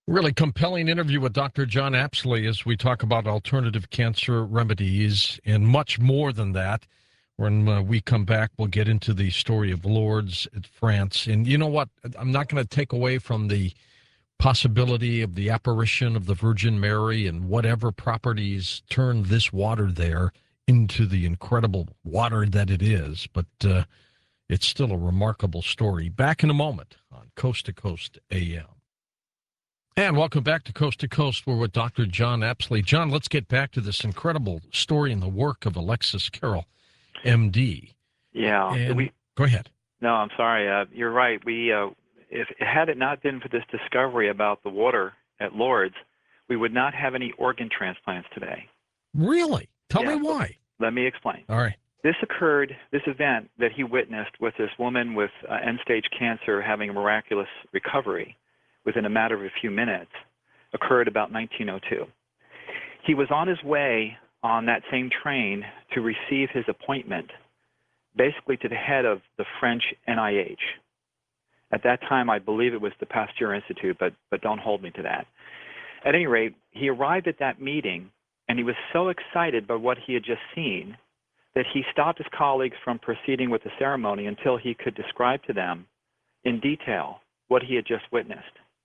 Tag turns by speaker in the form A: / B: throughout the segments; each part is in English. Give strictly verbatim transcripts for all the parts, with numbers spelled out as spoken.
A: Really compelling interview with Doctor John Apsley as we talk about alternative cancer remedies and much more than that. When uh, we come back, we'll get into the story of Lourdes at France. And you know what? I'm not going to take away from the possibility of the apparition of the Virgin Mary and whatever properties turn this water there into the incredible water that it is. But uh, it's still a remarkable story. Back in a moment on Coast to Coast A M. And welcome back to Coast to Coast. We're with Doctor John Apsley. John, let's get back to this incredible story and the work of Alexis Carrel, M D.
B: Yeah.
A: And
B: we,
A: go ahead.
B: No, I'm sorry. Uh, you're right. We, uh, if had it not been for this discovery about the water at Lourdes, we would not have any organ transplants today.
A: Really? Tell
B: yeah,
A: me why.
B: Let me explain.
A: All right.
B: This occurred, this event that he witnessed with this woman with uh, end-stage cancer having a miraculous recovery within a matter of a few minutes, occurred about nineteen oh two. He was on his way on that same train to receive his appointment, basically to the head of the French N I H. At that time, I believe it was the Pasteur Institute, but, but don't hold me to that. At any rate, he arrived at that meeting, and he was so excited by what he had just seen that he stopped his colleagues from proceeding with the ceremony until he could describe to them in detail what he had just witnessed.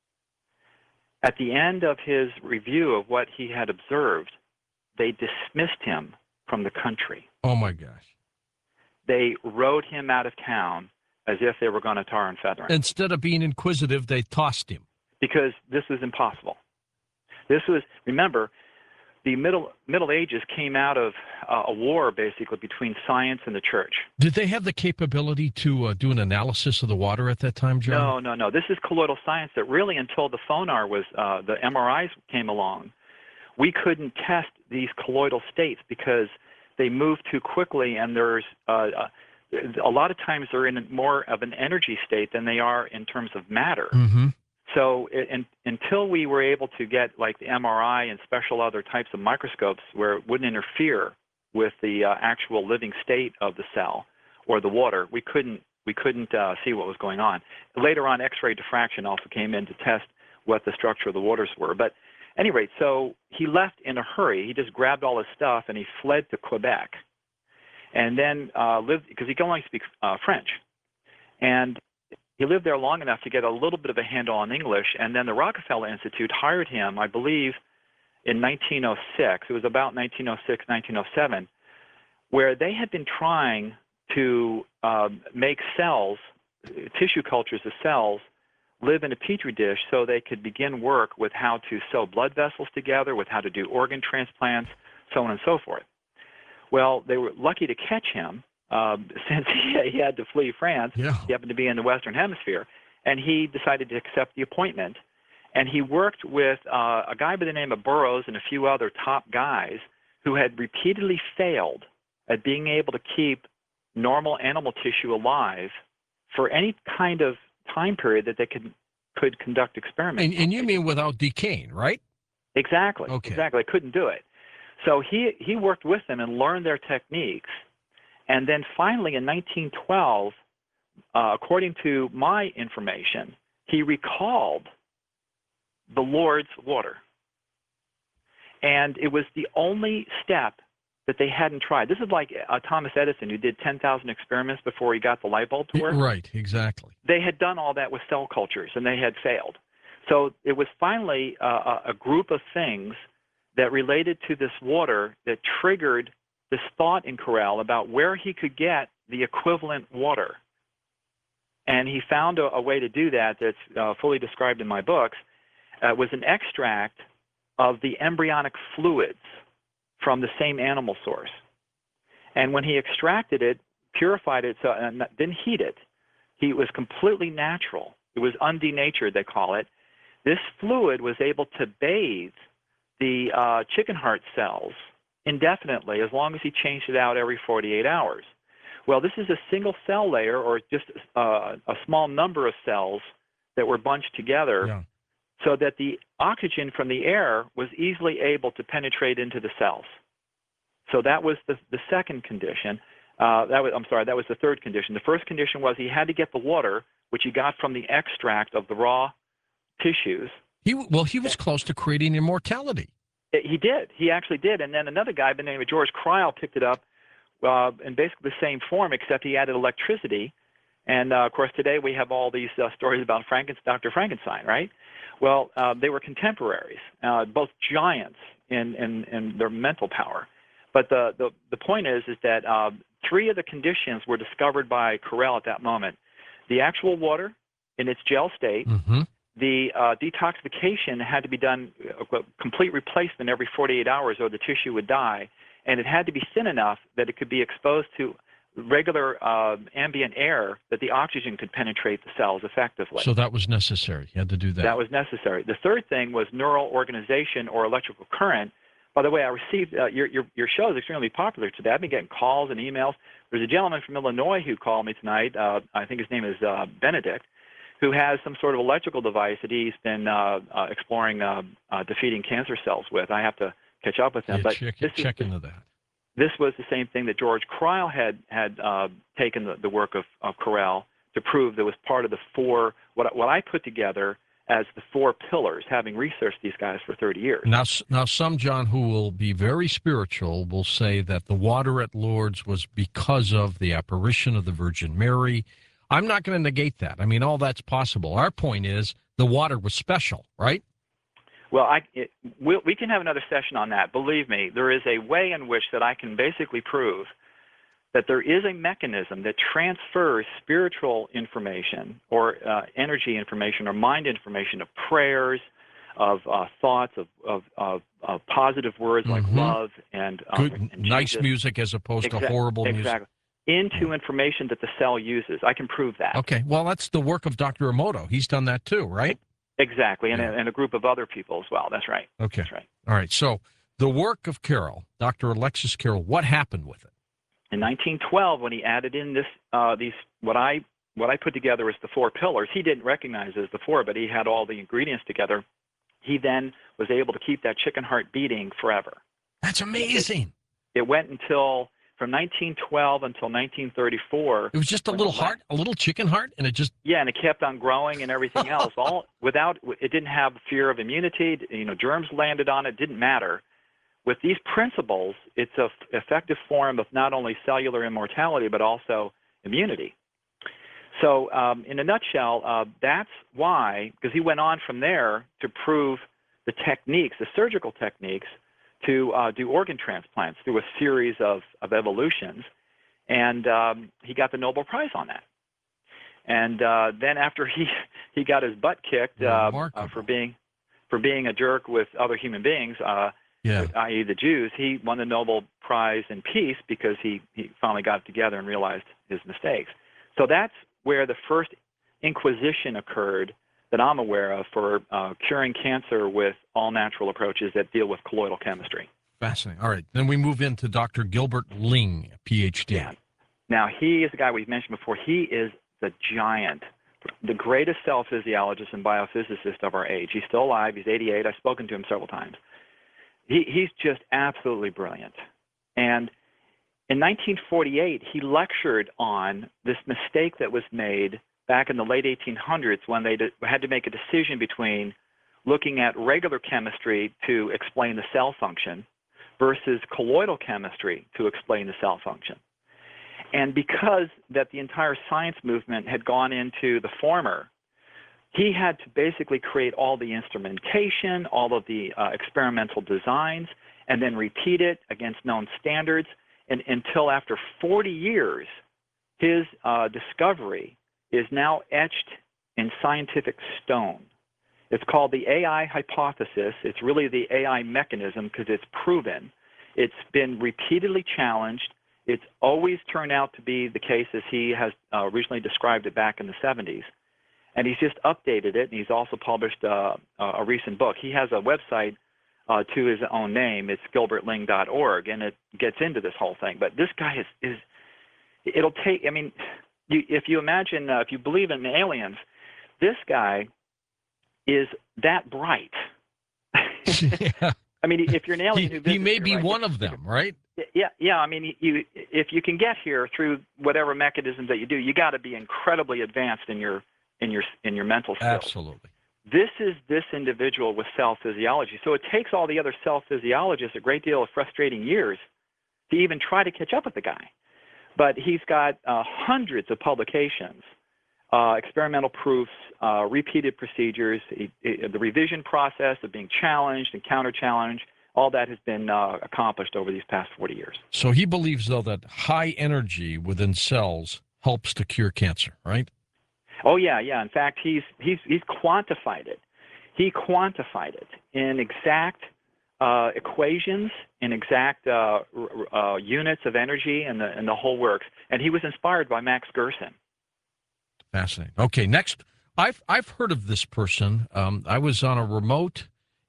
B: At the end of his review of what he had observed, they dismissed him from the country.
A: Oh, my gosh.
B: They rode him out of town as if they were going to tar and feather him.
A: Instead of being inquisitive, they tossed him.
B: Because this was impossible. This was, remember, the Middle Middle Ages came out of uh, a war, basically, between science and the church.
A: Did they have the capability to uh, do an analysis of the water at that time, John?
B: No, no, no. This is colloidal science that really, until the phonar was, uh, the M R Is came along, we couldn't test these colloidal states because they move too quickly, and there's uh, a lot of times they're in more of an energy state than they are in terms of matter.
A: Mm-hmm.
B: So in, until we were able to get like the M R I and special other types of microscopes where it wouldn't interfere with the uh, actual living state of the cell or the water, we couldn't we couldn't uh, see what was going on. Later on, X-ray diffraction also came in to test what the structure of the waters were. But at any rate, so he left in a hurry. He just grabbed all his stuff and he fled to Quebec, and then uh, lived because he can only speak uh, French, and he lived there long enough to get a little bit of a handle on English, and then the Rockefeller Institute hired him, I believe, in nineteen oh six. It was about nineteen oh six, nineteen oh seven, where they had been trying to uh, make cells, tissue cultures of cells, live in a petri dish so they could begin work with how to sew blood vessels together, with how to do organ transplants, so on and so forth. Well, they were lucky to catch him. Um, since he, he had to flee France,
A: yeah.
B: He happened to be in the Western Hemisphere, and he decided to accept the appointment. And he worked with uh, a guy by the name of Burroughs and a few other top guys who had repeatedly failed at being able to keep normal animal tissue alive for any kind of time period that they could could conduct experiments.
A: And, and you mean without decaying, right?
B: Exactly.
A: Okay.
B: Exactly. I couldn't do it. So he, he worked with them and learned their techniques. And then finally, in nineteen twelve, uh, according to my information, he recalled the Lourdes water. And it was the only step that they hadn't tried. This is like uh, Thomas Edison, who did ten thousand experiments before he got the light bulb to work.
A: Right, exactly.
B: They had done all that with cell cultures, and they had failed. So it was finally uh, a group of things that related to this water that triggered this thought in Carrel about where he could get the equivalent water. And he found a, a way to do that that's uh, fully described in my books. Uh, was an extract of the embryonic fluids from the same animal source. And when he extracted it, purified it, so, and didn't heat it, he, it was completely natural. It was undenatured, they call it. This fluid was able to bathe the uh, chicken heart cells indefinitely, as long as he changed it out every forty-eight hours. Well, this is a single cell layer, or just uh, a small number of cells that were bunched together,
A: yeah.
B: so that the oxygen from the air was easily able to penetrate into the cells. So that was the, the second condition. Uh, that was, I'm sorry, that was the third condition. The first condition was he had to get the water, which he got from the extract of the raw tissues,
A: He well, he was close to creating immortality.
B: He did. He actually did. And then another guy by the name of George Cryle picked it up uh, in basically the same form, except he added electricity. And, uh, of course, today we have all these uh, stories about Frankenstein, Doctor Frankenstein, right? Well, uh, they were contemporaries, uh, both giants in, in, in their mental power. But the, the, the point is, is that uh, three of the conditions were discovered by Carrel at that moment. The actual water in its gel state,
A: mm-hmm.
B: the uh, detoxification had to be done, a complete replacement every forty-eight hours or the tissue would die, and it had to be thin enough that it could be exposed to regular uh, ambient air that the oxygen could penetrate the cells effectively.
A: So that was necessary. You had to do that.
B: That was necessary. The third thing was neural organization or electrical current. By the way, I received uh, your, your your show is extremely popular today. I've been getting calls and emails. There's a gentleman from Illinois who called me tonight. Uh, I think his name is uh, Benedict, who has some sort of electrical device that he's been uh, uh, exploring uh, uh, defeating cancer cells with. I have to catch up with him.
A: Yeah,
B: but
A: check,
B: this
A: check
B: is,
A: into that.
B: This was the same thing that George Cryle had had uh, taken the, the work of, of Carrel to prove that was part of the four, what, what I put together as the four pillars, having researched these guys for thirty years.
A: Now, now, some, John, who will be very spiritual will say that the water at Lourdes was because of the apparition of the Virgin Mary. I'm not going to negate that. I mean, all that's possible. Our point is the water was special, right?
B: Well, I, it, we, we can have another session on that. Believe me, there is a way in which that I can basically prove that there is a mechanism that transfers spiritual information or uh, energy information or mind information of prayers, of uh, thoughts, of, of, of, of positive words like
A: mm-hmm.
B: love and, um,
A: Good,
B: and
A: nice
B: Jesus.
A: music as opposed
B: Exact,
A: to horrible
B: exactly.
A: music.
B: Into information that the cell uses. I can prove that.
A: Okay, well, that's the work of Doctor Emoto. He's done that too, right?
B: Exactly, and,
A: yeah.
B: a, and a group of other people as well. That's right.
A: Okay.
B: That's right.
A: All right, so the work of Carrel, Doctor Alexis Carrel, what happened with it?
B: In nineteen twelve, when he added in this, uh, these what I what I put together as the four pillars, he didn't recognize as the four, but he had all the ingredients together. He then was able to keep that chicken heart beating forever.
A: That's amazing.
B: It, it went until from nineteen twelve until nineteen thirty-four.
A: It was just a little heart, a little chicken heart, and it just
B: yeah, and it kept on growing and everything else. All without it didn't have fear of immunity. You know, germs landed on it. Didn't matter. With these principles, it's an effective form of not only cellular immortality, but also immunity. So um, in a nutshell, uh, that's why, because he went on from there to prove the techniques, the surgical techniques, to uh, do organ transplants through a series of, of evolutions, and um, he got the Nobel Prize on that. And uh, then after he, he got his butt kicked uh, uh, for being for being a jerk with other human beings, uh,
A: yeah.
B: that is the Jews, he won the Nobel Prize in Peace because he, he finally got it together and realized his mistakes. So that's where the first inquisition occurred that I'm aware of for uh, curing cancer with all-natural approaches that deal with colloidal chemistry.
A: Fascinating. All right. Then we move into Doctor Gilbert Ling, P H D.
B: Yeah. Now, he is the guy we've mentioned before. He is the giant, the greatest cell physiologist and biophysicist of our age. He's still alive. He's eighty-eight. I've spoken to him several times. He, he's just absolutely brilliant. And in nineteen forty-eight, he lectured on this mistake that was made back in the late eighteen hundreds when they de- had to make a decision between looking at regular chemistry to explain the cell function versus colloidal chemistry to explain the cell function. And because that the entire science movement had gone into the former, he had to basically create all the instrumentation, all of the uh, experimental designs, and then repeat it against known standards. And until after forty years, his uh, discovery is now etched in scientific stone. It's called the A I hypothesis. It's really the A I mechanism because it's proven. It's been repeatedly challenged. It's always turned out to be the case as he has uh, originally described it back in the seventies. And he's just updated it, and he's also published uh, a recent book. He has a website uh, to his own name. It's gilbert ling dot org, and it gets into this whole thing. But this guy is, is it'll take, I mean, you, if you imagine, uh, if you believe in aliens, this guy is that bright.
A: Yeah.
B: I mean, if you're an alien
A: he,
B: who visits
A: he may
B: here,
A: be
B: right,
A: one of them, right?
B: Yeah, yeah. I mean, you if you can get here through whatever mechanisms that you do, you got to be incredibly advanced in your in your in your mental skills.
A: Absolutely.
B: This is this individual with cell physiology. So it takes all the other cell physiologists a great deal of frustrating years to even try to catch up with the guy. But he's got uh, hundreds of publications, uh, experimental proofs, uh, repeated procedures, he, he, the revision process of being challenged and counter-challenged. All that has been uh, accomplished over these past forty years.
A: So he believes, though, that high energy within cells helps to cure cancer, right?
B: Oh yeah, yeah. In fact, he's he's he's quantified it. He quantified it in exact uh, equations, in exact uh, uh, units of energy, and the and the whole works. And he was inspired by Max Gerson.
A: Fascinating. Okay, next, I've I've heard of this person. Um, I was on a remote,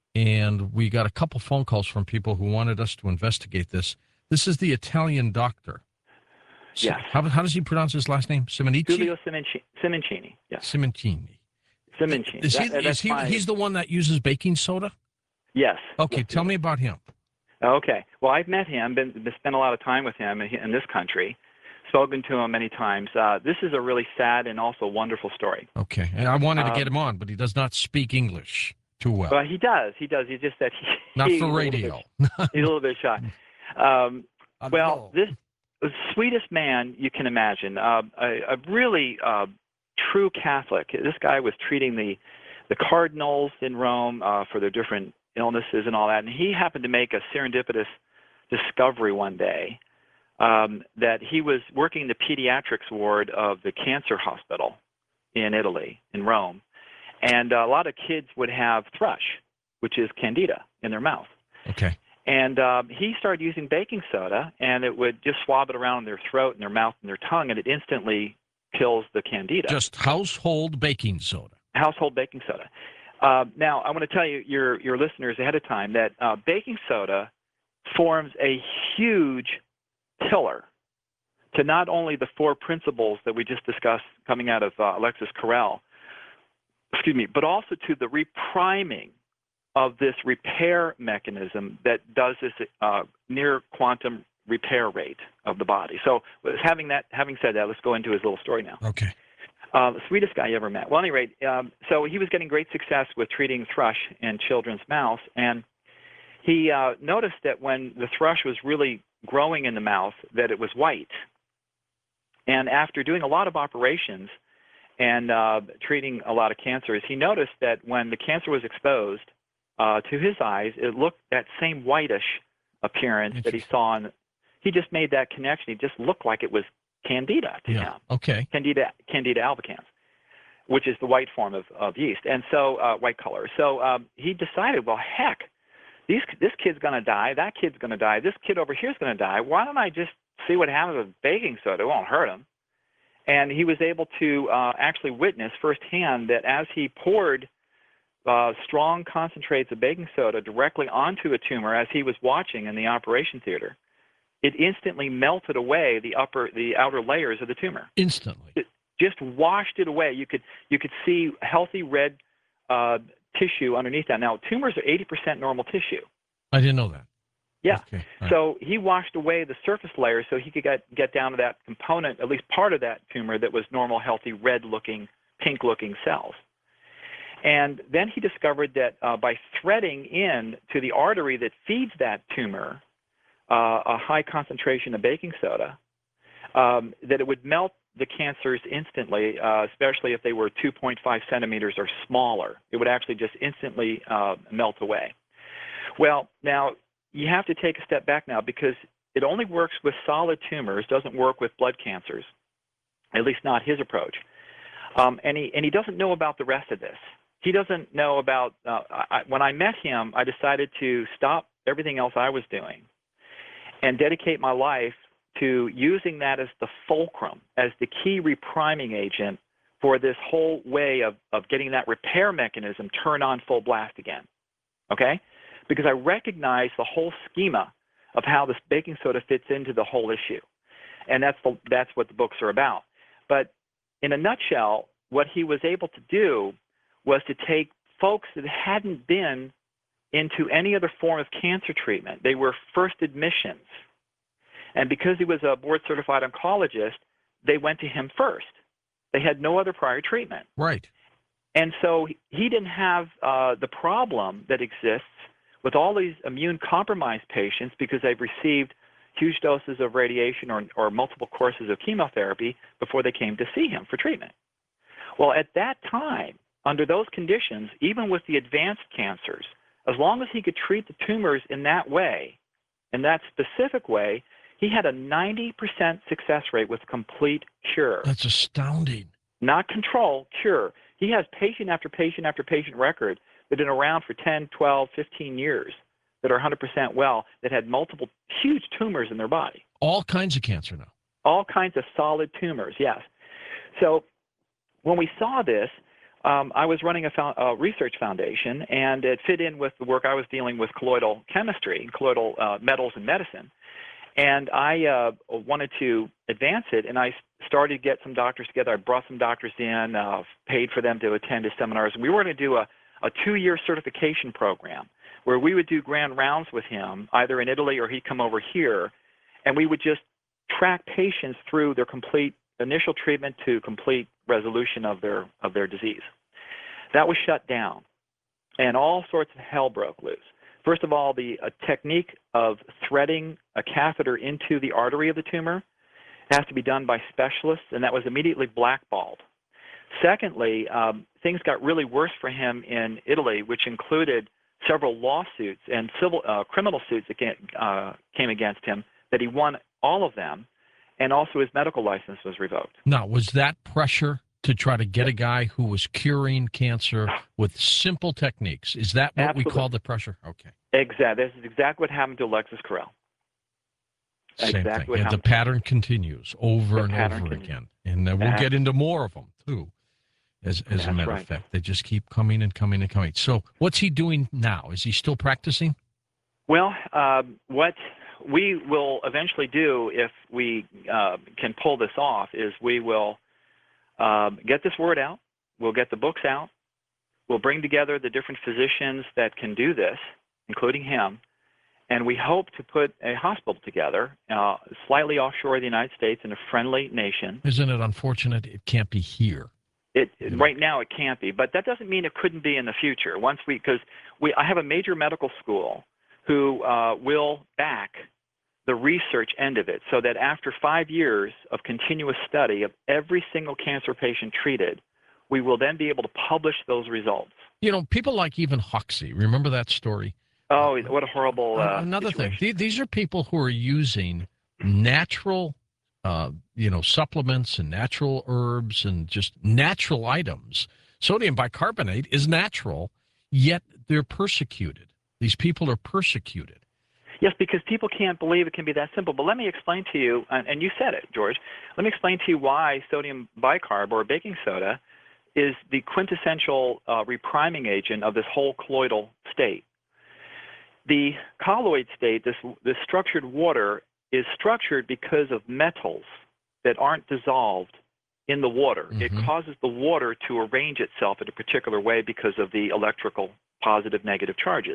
A: and we got a couple phone calls from people who wanted us to investigate this. This is the Italian doctor.
B: Yes.
A: How, how does he pronounce his last name? Simonici?
B: Giulio Simoncini. Simoncini. Yes.
A: Simoncini.
B: Simoncini.
A: Is he,
B: that,
A: is he
B: my,
A: he's the one that uses baking soda?
B: Yes.
A: Okay,
B: yes,
A: tell
B: yes.
A: me about him.
B: Okay. Well, I've met him, been, been spent a lot of time with him in, in this country, spoken to him many times. Uh, this is a really sad and also wonderful story.
A: Okay, and I wanted to
B: um,
A: get him on, but he does not speak English too well.
B: Well, he does. He does. He just that he
A: Not
B: he's
A: for
B: a
A: radio.
B: Bit, he's a little bit shy. Um,
A: I
B: well,
A: know.
B: this the sweetest man you can imagine, uh, a, a really uh, true Catholic. This guy was treating the the cardinals in Rome uh, for their different illnesses and all that, and he happened to make a serendipitous discovery one day um, that he was working the pediatrics ward of the cancer hospital in Italy, in Rome, and a lot of kids would have thrush, which is candida, in their mouth.
A: Okay.
B: And um, he started using baking soda, and it would just swab it around in their throat and their mouth and their tongue, and it instantly kills the candida.
A: Just household baking soda.
B: Household baking soda. Uh, now, I want to tell you, your your listeners ahead of time, that uh, baking soda forms a huge pillar to not only the four principles that we just discussed coming out of uh, Alexis Carrel, excuse me, but also to the repriming of this repair mechanism that does this uh, near quantum repair rate of the body. So, having that, having said that, let's go into his little story now.
A: Okay.
B: Uh, the sweetest guy you ever met. Well, at any rate, um, so he was getting great success with treating thrush in children's mouths, and he uh, noticed that when the thrush was really growing in the mouth, that it was white. And after doing a lot of operations and uh, treating a lot of cancers, he noticed that when the cancer was exposed uh, to his eyes, it looked that same whitish appearance that he saw. In, he just made that connection. He just looked like it was Candida to
A: Yeah.
B: him.
A: Okay.
B: Candida, Candida albicans, which is the white form of, of yeast, and so uh, white color. So um, he decided, well, heck, these, this kid's going to die. That kid's going to die. This kid over here is going to die. Why don't I just see what happens with baking soda? It won't hurt him. And he was able to uh, actually witness firsthand that as he poured uh, strong concentrates of baking soda directly onto a tumor as he was watching in the operation theater, it instantly melted away the upper, the outer layers of the tumor.
A: Instantly.
B: It just washed it away. You could you could see healthy red uh, tissue underneath that. Now, tumors are eighty percent normal tissue.
A: I didn't know that.
B: Yeah.
A: Okay. Right.
B: So he washed away the surface layer so he could get get down to that component, at least part of that tumor that was normal, healthy, red-looking, pink-looking cells. And then he discovered that uh, by threading in to the artery that feeds that tumor uh, a high concentration of baking soda, um, that it would melt the cancers instantly, uh, especially if they were two point five centimeters or smaller. It would actually just instantly uh, melt away. Well, now, you have to take a step back now because it only works with solid tumors, doesn't work with blood cancers, at least not his approach. Um, and, he, and he doesn't know about the rest of this. He doesn't know about, uh, I, when I met him, I decided to stop everything else I was doing and dedicate my life to using that as the fulcrum, as the key repriming agent for this whole way of, of getting that repair mechanism turned on full blast again, okay? Because I recognize the whole schema of how this baking soda fits into the whole issue. And that's, the, that's what the books are about. But in a nutshell, what he was able to do was to take folks that hadn't been into any other form of cancer treatment. They were first admissions. And because he was a board-certified oncologist, they went to him first. They had no other prior treatment.
A: Right.
B: And so he didn't have uh, the problem that exists with all these immune-compromised patients because they've received huge doses of radiation or, or multiple courses of chemotherapy before they came to see him for treatment. Well, at that time, under those conditions, even with the advanced cancers, as long as he could treat the tumors in that way, in that specific way, he had a ninety percent success rate with complete cure.
A: That's astounding.
B: Not control, cure. He has patient after patient after patient record that have been around for ten, twelve, fifteen years that are one hundred percent well, that had multiple huge tumors in their body.
A: All kinds of cancer now.
B: All kinds of solid tumors, yes. So when we saw this, um, I was running a, fo- a research foundation, and it fit in with the work I was dealing with colloidal chemistry, colloidal uh, metals in medicine. And I uh, wanted to advance it, and I started to get some doctors together. I brought some doctors in, uh, paid for them to attend his seminars. And we were going to do a, a two-year certification program where we would do grand rounds with him, either in Italy or he'd come over here, and we would just track patients through their complete initial treatment to complete resolution of their of their disease. That was shut down, and all sorts of hell broke loose. First of all, the uh, technique of threading a catheter into the artery of the tumor has to be done by specialists, and that was immediately blackballed. Secondly, um, things got really worse for him in Italy, which included several lawsuits and civil uh, criminal suits that came, uh, came against him, that he won all of them, and also his medical license was revoked.
A: Now, was that pressure to try to get a guy who was curing cancer with simple techniques? Is that what
B: Absolutely.
A: we call the pressure? Okay.
B: Exactly. This is exactly what happened to Alexis Carrel.
A: Same
B: exactly
A: thing.
B: What
A: Yeah, the
B: happened.
A: pattern continues over
B: The
A: and
B: pattern
A: over
B: continues.
A: again. And uh, we'll
B: Absolutely.
A: get into more of them, too, as, as a
B: That's
A: matter
B: right.
A: of fact. They just keep coming and coming and coming. So what's he doing now? Is he still practicing?
B: Well, um, what we will eventually do if we uh, can pull this off is we will um, get this word out. We'll get the books out. We'll bring together the different physicians that can do this, including him, and we hope to put a hospital together uh, slightly offshore the United States in a friendly nation.
A: Isn't it unfortunate it can't be here?
B: It, it right now it can't be, but that doesn't mean it couldn't be in the future. Once we, because we, I have a major medical school who uh, will back the research end of it, so that after five years of continuous study of every single cancer patient treated, we will then be able to publish those results.
A: You know, people like even Huxley, remember that story?
B: Oh, what a horrible uh,
A: Another
B: situation.
A: thing, these are people who are using natural, uh, you know, supplements and natural herbs and just natural items. Sodium bicarbonate is natural, yet they're persecuted. These people are persecuted.
B: Yes, because people can't believe it can be that simple. But let me explain to you, and you said it, George, let me explain to you why sodium bicarb or baking soda is the quintessential uh, repriming agent of this whole colloidal state. The colloid state, this, this structured water, is structured because of metals that aren't dissolved in the water.
A: Mm-hmm.
B: It causes the water to arrange itself in a particular way because of the electrical positive, negative charges.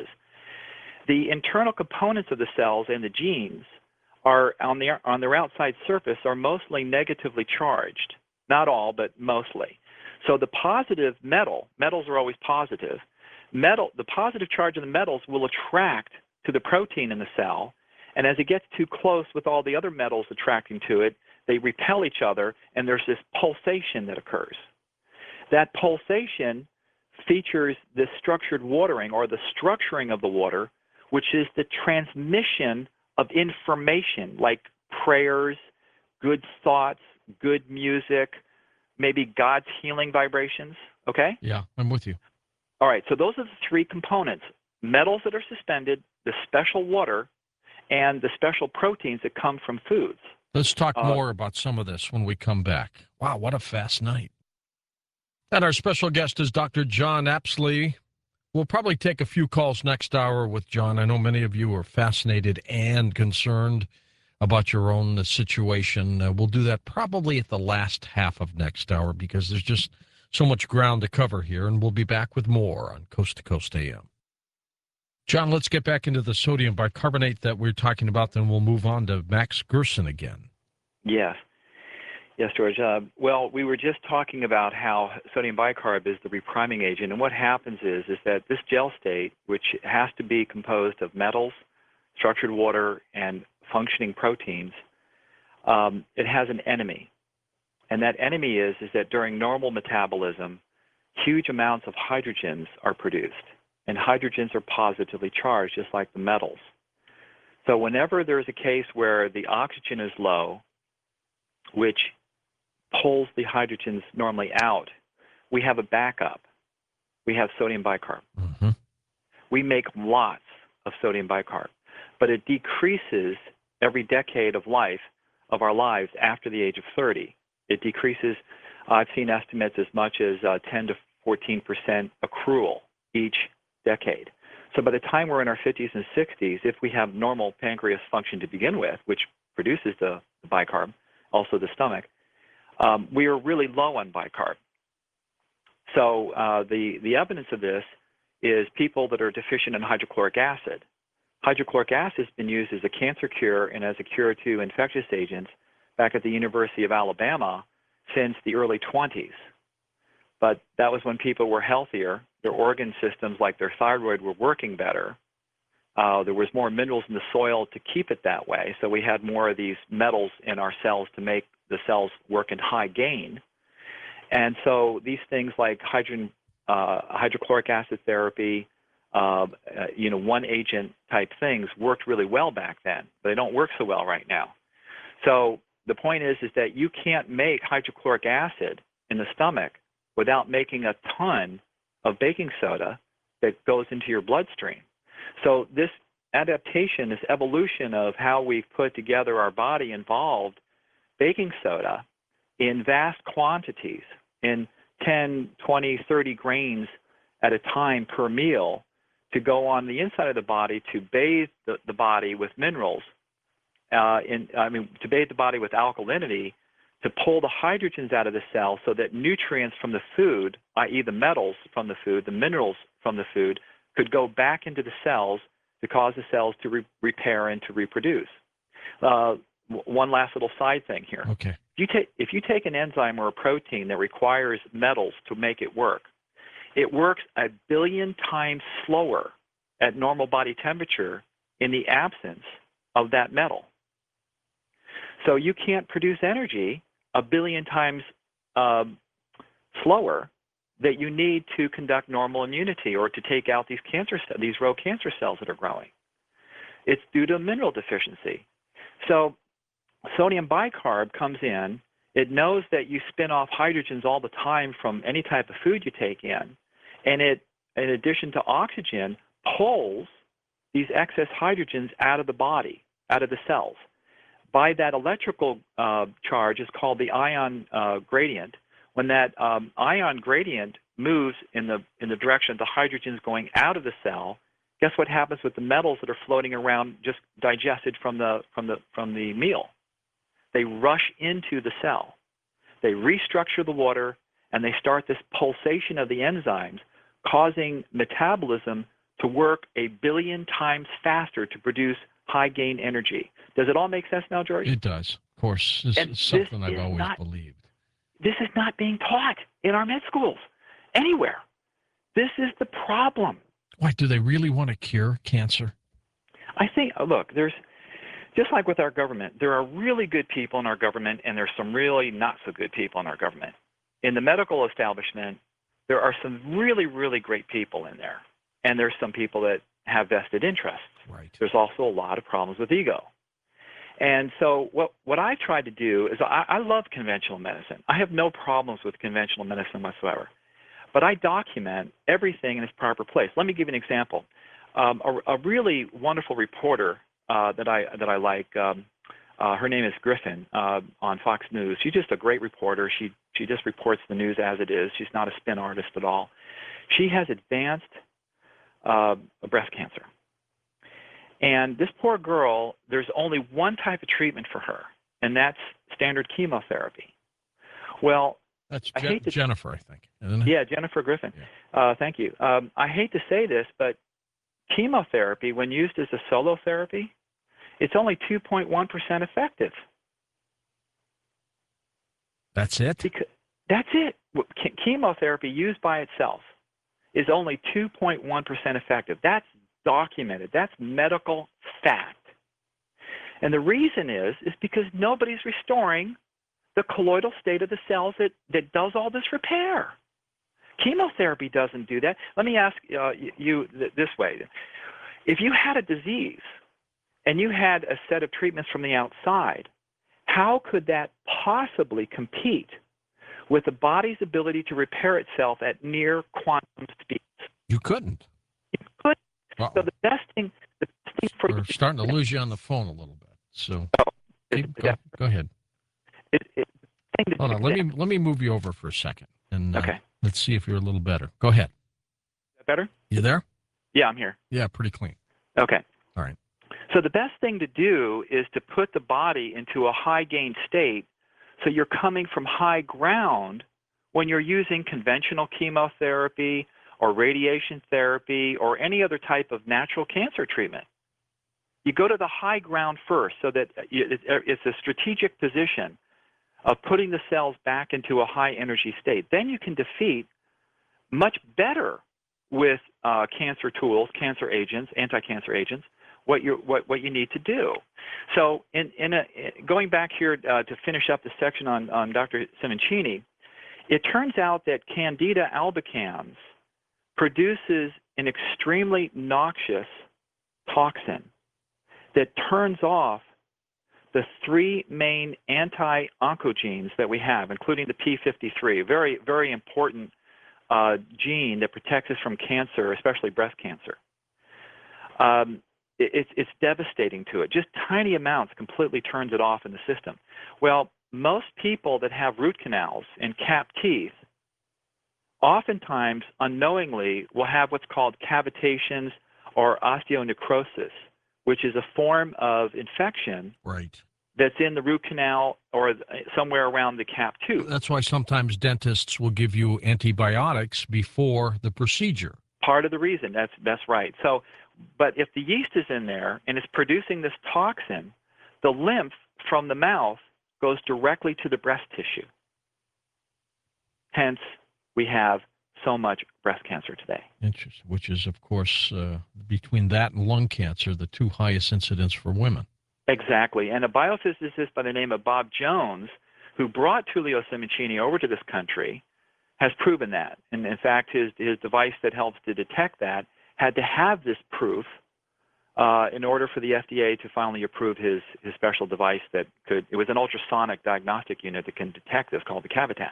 B: The internal components of the cells and the genes are on, the, on their outside surface are mostly negatively charged. Not all, but mostly. So the positive metal, metals are always positive, metal, the positive charge of the metals will attract to the protein in the cell, and as it gets too close with all the other metals attracting to it, they repel each other, and there's this pulsation that occurs. That pulsation features this structured watering, or the structuring of the water, which is the transmission of information like prayers, good thoughts, good music, maybe God's healing vibrations, okay?
A: Yeah, I'm with you.
B: All right, so those are the three components: metals that are suspended, the special water, and the special proteins that come from foods.
A: Let's talk
B: Uh,
A: more about some of this when we come back. Wow, what a fast night. And our special guest is Doctor John Apsley. We'll probably take a few calls next hour with John. I know many of you are fascinated and concerned about your own uh, situation. Uh, we'll do that probably at the last half of next hour because there's just so much ground to cover here, and we'll be back with more on Coast to Coast A M. John, let's get back into the sodium bicarbonate that we're talking about, then we'll move on to Max Gerson again.
B: Yes. Yes, George. Uh, well, we were just talking about how sodium bicarb is the repriming agent, and what happens is is that this gel state, which has to be composed of metals, structured water, and functioning proteins, um, it has an enemy, and that enemy is is that during normal metabolism, huge amounts of hydrogens are produced, and hydrogens are positively charged, just like the metals. So whenever there's a case where the oxygen is low, which pulls the hydrogens normally out, we have a backup. We have sodium bicarb.
A: Mm-hmm.
B: We make lots of sodium bicarb, but it decreases every decade of life of our lives after the age of thirty. It decreases, uh, I've seen estimates as much as uh, ten to fourteen percent accrual each decade. So by the time we're in our fifties and sixties, if we have normal pancreas function to begin with, which produces the, the bicarb, also the stomach, um, we are really low on bicarb. So uh, the, the evidence of this is people that are deficient in hydrochloric acid. Hydrochloric acid has been used as a cancer cure and as a cure to infectious agents back at the University of Alabama since the early twenties. But that was when people were healthier, their organ systems like their thyroid were working better. Uh, there was more minerals in the soil to keep it that way, so we had more of these metals in our cells to make the cells work in high gain. And so these things like hydrogen, uh, hydrochloric acid therapy, uh, uh, you know, one agent type things worked really well back then, but they don't work so well right now. So the point is, is that you can't make hydrochloric acid in the stomach without making a ton of baking soda that goes into your bloodstream. So this adaptation, this evolution of how we've put together our body involved baking soda in vast quantities, in ten, twenty, thirty grains at a time per meal, to go on the inside of the body to bathe the, the body with minerals, uh, in, I mean, to bathe the body with alkalinity, to pull the hydrogens out of the cell so that nutrients from the food, that is the metals from the food, the minerals from the food, could go back into the cells to cause the cells to re repair and to reproduce. Uh, one last little side thing here.
A: Okay.
B: If you, take, if you take an enzyme or a protein that requires metals to make it work, it works a billion times slower at normal body temperature in the absence of that metal. So you can't produce energy a billion times um, slower that you need to conduct normal immunity or to take out these cancer, these rogue cancer cells that are growing. It's due to mineral deficiency. So sodium bicarb comes in. It knows that you spin off hydrogens all the time from any type of food you take in, and it, in addition to oxygen, pulls these excess hydrogens out of the body, out of the cells. By that electrical uh, charge is called the ion uh, gradient. When that um, ion gradient moves in the, in the direction of the hydrogens going out of the cell, guess what happens with the metals that are floating around just digested from the, from the, from the meal? They rush into the cell. They restructure the water, and they start this pulsation of the enzymes, causing metabolism to work a billion times faster to produce high-gain energy. Does it all make sense now, George?
A: It does. Of course, this
B: And
A: is something
B: this
A: I've
B: is
A: always
B: not-
A: believed.
B: This is not being taught in our med schools, anywhere. This is the problem.
A: Why, do they really want to cure cancer?
B: I think, look, there's, just like with our government, there are really good people in our government, and there's some really not so good people in our government. In the medical establishment, there are some really, really great people in there, and there's some people that have vested interests.
A: Right.
B: There's also a lot of problems with ego. And so what, what I try to do is I, I love conventional medicine. I have no problems with conventional medicine whatsoever. But I document everything in its proper place. Let me give you an example. Um, a, a really wonderful reporter uh, that I that I like, um, uh, her name is Griffin uh, on Fox News. She's just a great reporter. She she just reports the news as it is. She's not a spin artist at all. She has advanced uh, breast cancer. And this poor girl, there's only one type of treatment for her, and that's standard chemotherapy. Well,
A: That's
B: I
A: Je
B: hate to,
A: Jennifer, I think, isn't it?
B: yeah, Jennifer Griffin.
A: Yeah.
B: Uh, thank you. Um, I hate to say this, but chemotherapy, when used as a solo therapy, it's only two point one percent effective.
A: That's it?
B: Because, that's it. Chemotherapy used by itself is only two point one percent effective. That's documented. That's medical fact. And the reason is, is because nobody's restoring the colloidal state of the cells that, that does all this repair. Chemotherapy doesn't do that. Let me ask uh, you this way. If you had a disease and you had a set of treatments from the outside, how could that possibly compete with the body's ability to repair itself at near quantum speeds?
A: You couldn't.
B: You couldn't.
A: Uh-oh.
B: So the best thing, the best thing for
A: We're
B: you
A: starting to lose you on the phone a little bit. So
B: oh,
A: keep, go, go ahead.
B: It, it,
A: Hold on. Let me let me move you over for a second, and uh,
B: okay.
A: let's see if you're a little better. Go ahead.
B: Is that better?
A: You there?
B: Yeah, I'm here.
A: Yeah, pretty clean.
B: Okay.
A: All right.
B: So the best thing to do is to put the body into a high gain state so you're coming from high ground when you're using conventional chemotherapy or radiation therapy or any other type of natural cancer treatment. You go to the high ground first so that it's a strategic position of putting the cells back into a high energy state. Then you can defeat much better with uh, cancer tools, cancer agents, anti-cancer agents, what you what what you need to do. So, in in a, going back here uh, to finish up the section on on Doctor Simoncini, it turns out that Candida albicans produces an extremely noxious toxin that turns off the three main anti-oncogenes that we have, including the P fifty-three, a very very important uh, gene that protects us from cancer, especially breast cancer. Um, it, it's, it's devastating to it. Just tiny amounts completely turns it off in the system. Well, most people that have root canals and capped teeth oftentimes unknowingly will have what's called cavitations or osteonecrosis, which is a form of infection
A: right.
B: that's in the root canal or somewhere around the capped tooth.
A: That's why sometimes dentists will give you antibiotics before the procedure.
B: Part of the reason, that's that's right. So, but if the yeast is in there and it's producing this toxin, the lymph from the mouth goes directly to the breast tissue. Hence, we have so much breast cancer today.
A: Interesting. Which is, of course, uh, between that and lung cancer, the two highest incidents for women.
B: Exactly. And a biophysicist by the name of Bob Jones, who brought Tullio Simoncini over to this country, has proven that. And in fact, his, his device that helps to detect that had to have this proof uh, in order for the F D A to finally approve his, his special device that could, it was an ultrasonic diagnostic unit that can detect this called the Cavitat.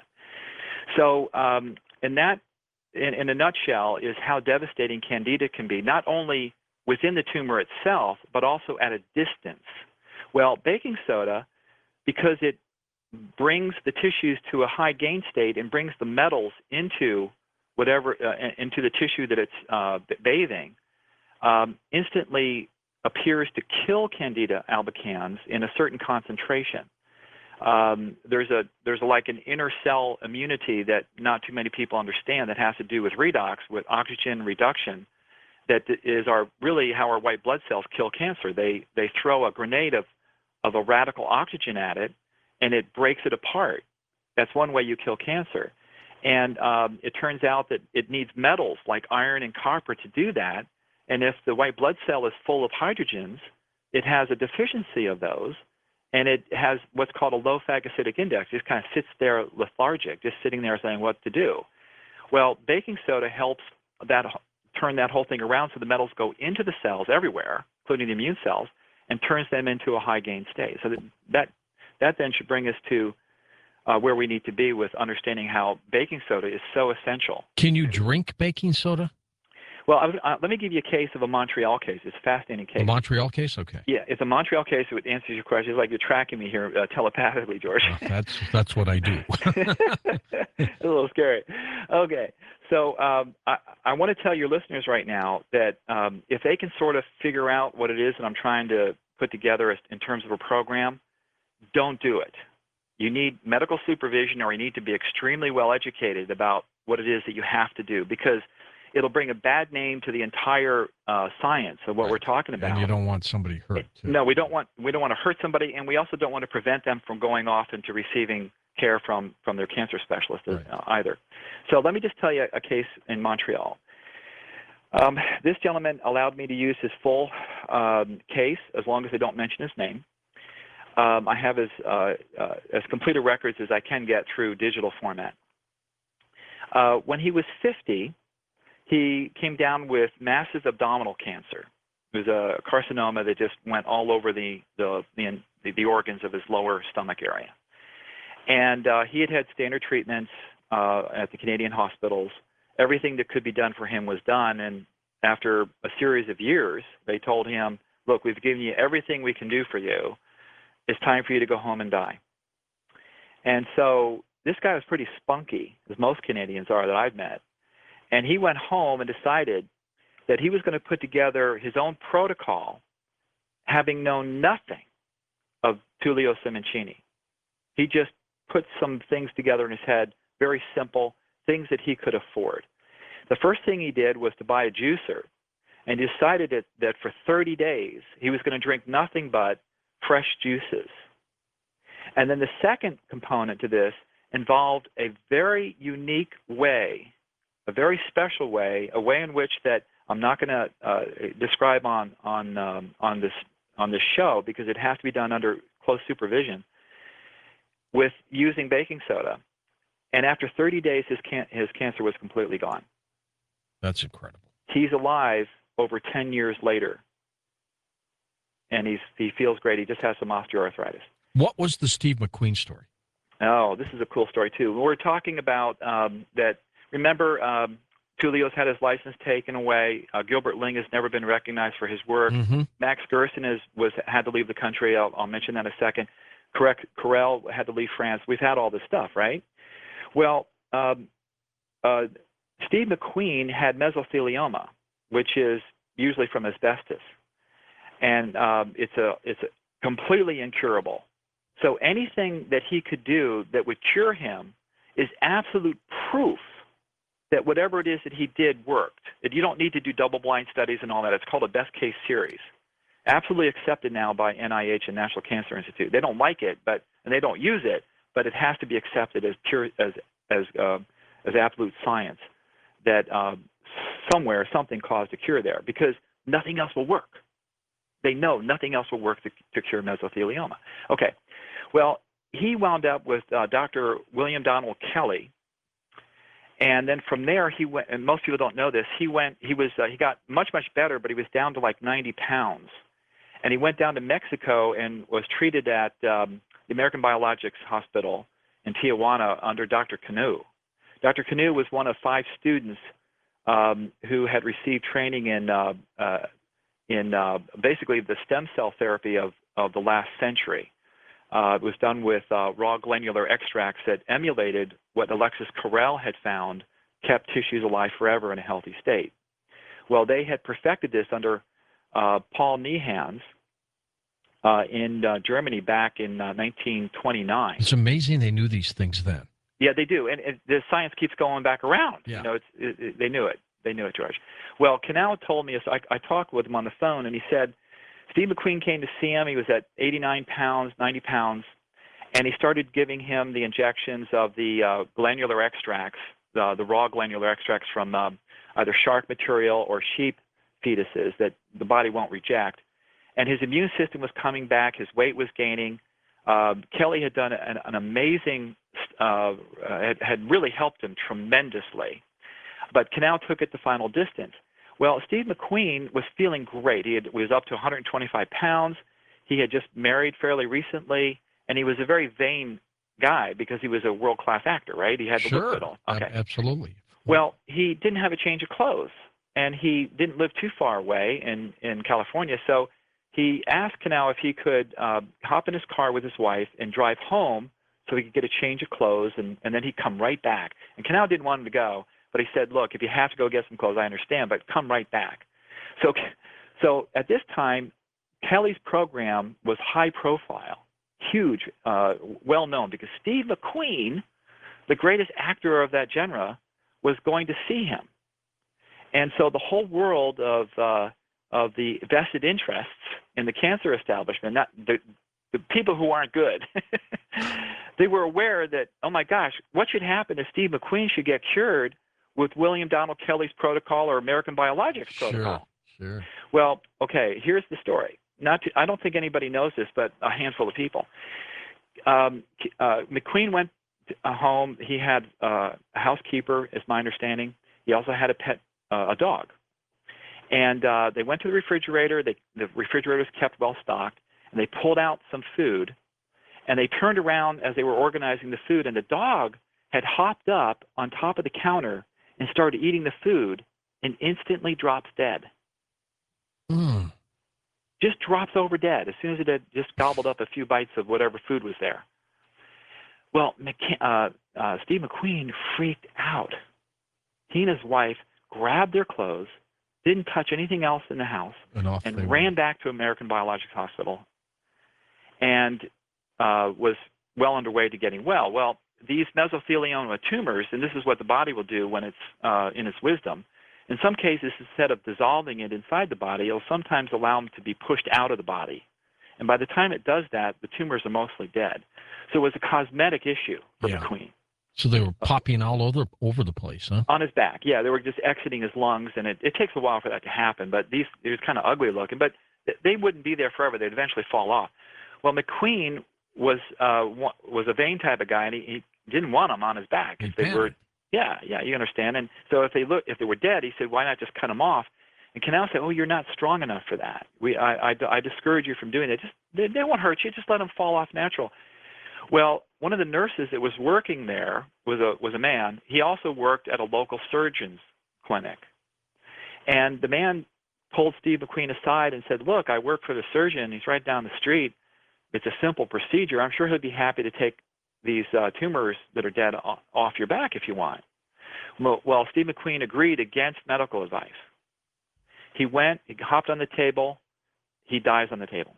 B: So um, in that, in, in a nutshell, is how devastating Candida can be, not only within the tumor itself, but also at a distance. Well, baking soda, because it brings the tissues to a high gain state and brings the metals into whatever uh, into the tissue that it's uh, bathing, um, instantly appears to kill Candida albicans in a certain concentration. Um, there's a there's a, like an inner cell immunity that not too many people understand that has to do with redox, with oxygen reduction. That is our really how our white blood cells kill cancer. They they throw a grenade of of a radical oxygen at it, and it breaks it apart. That's one way you kill cancer. And um, it turns out that it needs metals like iron and copper to do that. And if the white blood cell is full of hydrogens, it has a deficiency of those, and it has what's called a low phagocytic index. It just kind of sits there lethargic, just sitting there saying what to do. Well, baking soda helps that turn that whole thing around so the metals go into the cells everywhere, including the immune cells, and turns them into a high gain state. So that that, that then should bring us to uh, where we need to be with understanding how baking soda is so essential.
A: Can you drink baking soda?
B: Well, I was, uh, let me give you a case of a Montreal case. It's a fascinating case.
A: A Montreal case? Okay.
B: Yeah, it's a Montreal case that answers your question. It's like you're tracking me here uh, telepathically, George.
A: Well, that's that's what I do.
B: A little scary. Okay, so um, I, I want to tell your listeners right now that um, if they can sort of figure out what it is that I'm trying to put together as, in terms of a program, don't do it. You need medical supervision, or you need to be extremely well educated about what it is that you have to do, because it'll bring a bad name to the entire uh, science of what
A: right.
B: we're talking about.
A: And you don't want somebody hurt, too.
B: No, we don't want we don't want to hurt somebody, and we also don't want to prevent them from going off into receiving care from, from their cancer specialist
A: Right.
B: uh, either. So let me just tell you a case in Montreal. Um, this gentleman allowed me to use his full um, case as long as they don't mention his name. Um, I have as, uh, uh, as complete a records as I can get through digital format. Uh, when he was fifty, he came down with massive abdominal cancer. It was a carcinoma that just went all over the, the, the, the organs of his lower stomach area. And uh, he had had standard treatments uh, at the Canadian hospitals. Everything that could be done for him was done. And after a series of years, they told him, look, we've given you everything we can do for you. It's time for you to go home and die. And so this guy was pretty spunky, as most Canadians are that I've met. And he went home and decided that he was going to put together his own protocol, having known nothing of Tullio Simoncini. He just put some things together in his head, very simple, things that he could afford. The first thing he did was to buy a juicer and decided that, that for thirty days he was going to drink nothing but fresh juices. And then the second component to this involved a very unique way, a very special way, a way in which that I'm not going to uh, describe on on um, on this on this show because it has to be done under close supervision, with using baking soda. And after thirty days, his can- his cancer was completely gone.
A: That's incredible.
B: He's alive over ten years later, and he's he feels great. He just has some osteoarthritis.
A: What was the Steve McQueen story?
B: Oh, this is a cool story too. We're talking about um, that. Remember, um, Tullio's had his license taken away. Uh, Gilbert Ling has never been recognized for his work.
A: Mm-hmm.
B: Max Gerson is, was had to leave the country. I'll, I'll mention that in a second. Correct, Carrel had to leave France. We've had all this stuff, right? Well, um, uh, Steve McQueen had mesothelioma, which is usually from asbestos, and um, it's a it's a completely incurable. So anything that he could do that would cure him is absolute proof that whatever it is that he did worked. That you don't need to do double-blind studies and all that. It's called a best-case series. Absolutely accepted now by N I H and National Cancer Institute. They don't like it, but and they don't use it, but it has to be accepted as pure as as uh, as absolute science that uh, somewhere something caused a cure there because nothing else will work. They know nothing else will work to, to cure mesothelioma. Okay, well he wound up with uh, Doctor William Donald Kelly. And then from there, he went. And most people don't know this. He went. He was. Uh, he got much, much better, but he was down to like ninety pounds. And he went down to Mexico and was treated at um, the American Biologics Hospital in Tijuana under Doctor Canu. Doctor Canu was one of five students um, who had received training in uh, uh, in uh, basically the stem cell therapy of of the last century. Uh, it was done with uh, raw glandular extracts that emulated what Alexis Carrel had found kept tissues alive forever in a healthy state. Well, they had perfected this under uh, Paul Nehans uh, in uh, Germany back in uh, nineteen twenty-nine.
A: It's amazing they knew these things then.
B: Yeah, they do, and, and the science keeps going back around.
A: Yeah.
B: You know, it's, it, it, they knew it. They knew it, George. Well, Canal told me, so I, I talked with him on the phone, and he said, Steve McQueen came to see him. He was at eighty-nine pounds, ninety pounds, and he started giving him the injections of the uh, glandular extracts, uh, the raw glandular extracts from uh, either shark material or sheep fetuses that the body won't reject. And his immune system was coming back. His weight was gaining. Uh, Kelly had done an, an amazing, uh, had, had really helped him tremendously. But Canal took it the final distance. Well, Steve McQueen was feeling great. He had, was up to one hundred twenty-five pounds. He had just married fairly recently, and he was a very vain guy because he was a world-class actor, right? He had to
A: Sure,
B: look good. All. Okay.
A: ab- absolutely.
B: Well, he didn't have a change of clothes, and he didn't live too far away in, in California, so he asked Canal if he could uh, hop in his car with his wife and drive home so he could get a change of clothes, and, and then he'd come right back. And Canal didn't want him to go. But he said, look, if you have to go get some clothes, I understand, but come right back. So so at this time, Kelly's program was high profile, huge, uh, well-known, because Steve McQueen, the greatest actor of that genre, was going to see him. And so the whole world of uh, of the vested interests in the cancer establishment, not the, the people who aren't good, They were aware that, oh my gosh, what should happen is Steve McQueen should get cured with William Donald Kelly's protocol or American Biologics protocol.
A: Sure, sure.
B: Well, okay, here's the story. Not to, I don't think anybody knows this, but a handful of people. Um, uh, McQueen went uh, home. He had uh, a housekeeper, is my understanding. He also had a pet, uh, a dog. And uh, they went to the refrigerator. They, the refrigerator was kept well stocked, and they pulled out some food. And they turned around as they were organizing the food, and the dog had hopped up on top of the counter and started eating the food and instantly drops dead.
A: Mm.
B: Just drops over dead as soon as it had just gobbled up a few bites of whatever food was there. Well, McC- uh, uh, Steve McQueen freaked out. He and his wife grabbed their clothes, didn't touch anything else in the house,
A: and, off
B: and
A: they
B: ran
A: went.
B: back to American Biologics Hospital and uh, was well underway to getting well. Well, these mesothelioma tumors, and this is what the body will do when it's uh, in its wisdom, in some cases, instead of dissolving it inside the body, it'll sometimes allow them to be pushed out of the body. And by the time it does that, the tumors are mostly dead. So it was a cosmetic issue for
A: Yeah.
B: McQueen.
A: So they were popping all over over the place, huh?
B: On his back, yeah. They were just exiting his lungs, and it, it takes a while for that to happen. But these, it was kind of ugly looking, but they wouldn't be there forever. They'd eventually fall off. Well, McQueen was uh, was a vain type of guy, and he, he didn't want them on his back.
A: He
B: If they were, yeah, yeah, you understand. And so if they look, if they were dead, he said, why not just cut them off? And Canal said, oh, you're not strong enough for that. We, I, I, I discourage you from doing that. Just they, they won't hurt you. Just let them fall off natural. Well, one of the nurses that was working there was a was a man. He also worked at a local surgeon's clinic. And the man pulled Steve McQueen aside and said, look, I work for the surgeon. He's right down the street. It's a simple procedure. I'm sure he'll be happy to take these uh, tumors that are dead off your back if you want. Well, well, Steve McQueen agreed against medical advice. He went, he hopped on the table, he dies on the table.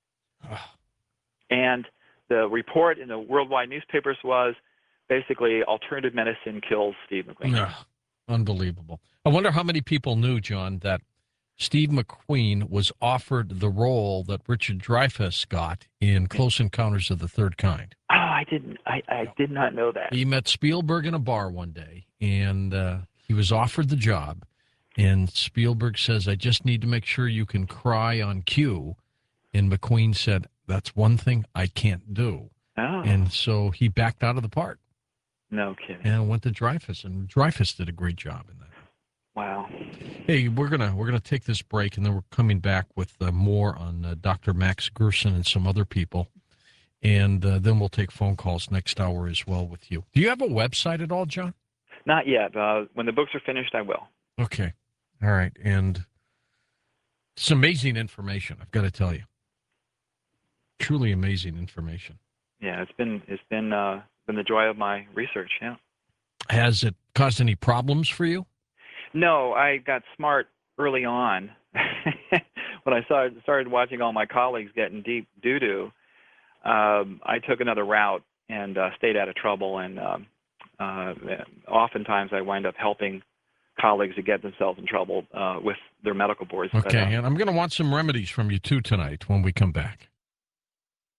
B: And the report in the worldwide newspapers was basically alternative medicine kills Steve McQueen.
A: Yeah, unbelievable. I wonder how many people knew, John, that Steve McQueen was offered the role that Richard Dreyfuss got in Close Encounters of the Third Kind.
B: Oh, I didn't. I, I did not know that.
A: He met Spielberg in a bar one day, and uh, he was offered the job. And Spielberg says, I just need to make sure you can cry on cue. And McQueen said, that's one thing I can't do.
B: Oh.
A: And so he backed out of the part.
B: No kidding.
A: And went to Dreyfuss, and Dreyfuss did a great job in that.
B: Wow.
A: Hey, we're gonna we're gonna take this break, and then we're coming back with uh, more on uh, Doctor Max Gerson and some other people, and uh, then we'll take phone calls next hour as well with you. Do you have a website at all, John?
B: Not yet. Uh, when the books are finished, I will.
A: Okay, all right, and it's amazing information. I've got to tell you, truly amazing information.
B: Yeah, it's been it's been uh, been the joy of my research. Yeah.
A: Has it caused any problems for you?
B: No, I got smart early on. When I started, started watching all my colleagues getting deep doo-doo, um, I took another route and uh, stayed out of trouble. And um, uh, oftentimes I wind up helping colleagues to get themselves in trouble uh, with their medical boards.
A: Okay,
B: but, uh,
A: and I'm going to want some remedies from you, too, tonight when we come back.